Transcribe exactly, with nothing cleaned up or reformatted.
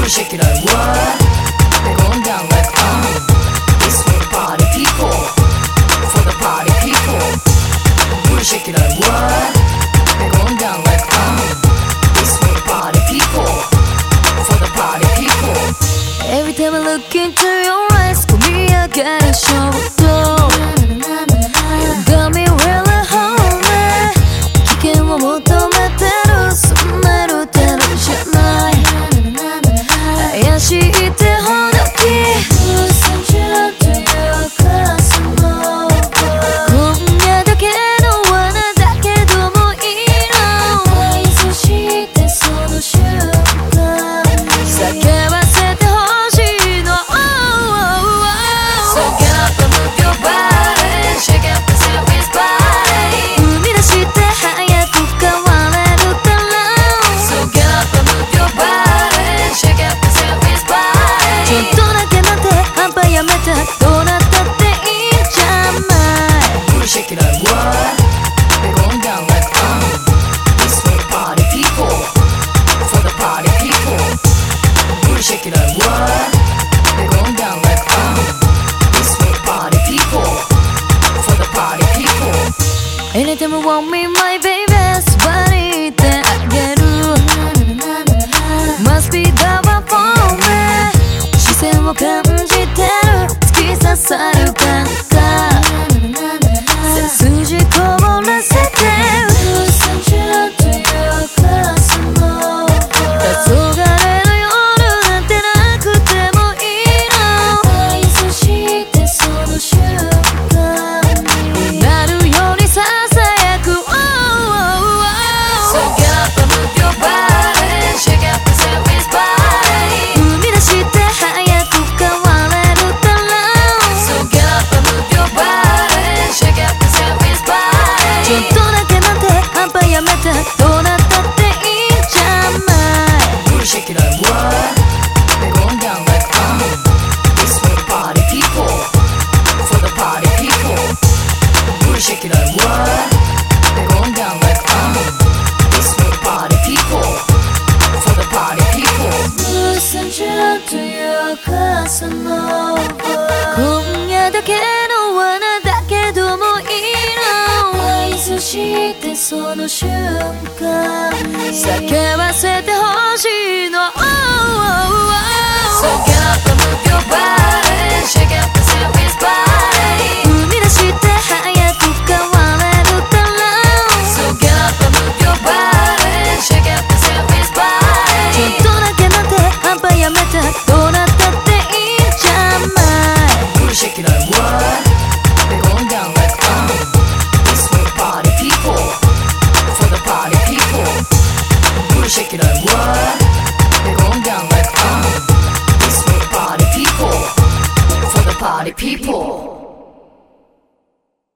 shake it like what? They're going down like um. It's for the party people, for the party people. Booty shake it like what? They're going down like um. It's for the party people, for the party people. Every time I look into your eyes, 込み上げる衝動 You got me really hungry 危険を求めてるそんなルテルじゃない怪しいってほどき Listen to your classも今夜だけの罠だけどもいいの愛そしてその瞬間叫ばせてほしいの oh, oh, oh. So get up and move your body, shake up the service body. 生み出して早く変われるから So get up and move your body, shake up the service body. ちょっとだけなんて半端やめてどうなったっていいじゃない Booty shake it like what? They're going down like um. This for the party people, for the party people. Booty shake it like what? They're going down like um. This for the party people, for the party people. Anytime you want me my baby 座りてあげる Must be the one for me 視線を感じてる突き刺さる感覚背筋凍らせて Listen to your class も黄昏の夜なんてなくてもいいの愛そしてその瞬間になるようにささやく oh, oh, oh. So get up and move your body, shake up the service body. 生み出して早く変われるから So get up and move your body, shake up the service ちょっ body. とだけなんて半端やめてどうなったっていいじゃない Booty shake it like what? They're going down like um. This for the party people, for the party people. Booty shake it like what? They're going down like um. This for the party people, for the party people. Listen to your class の今夜だけの罠だけどもいいの愛そしてその瞬間叫ばせてほしい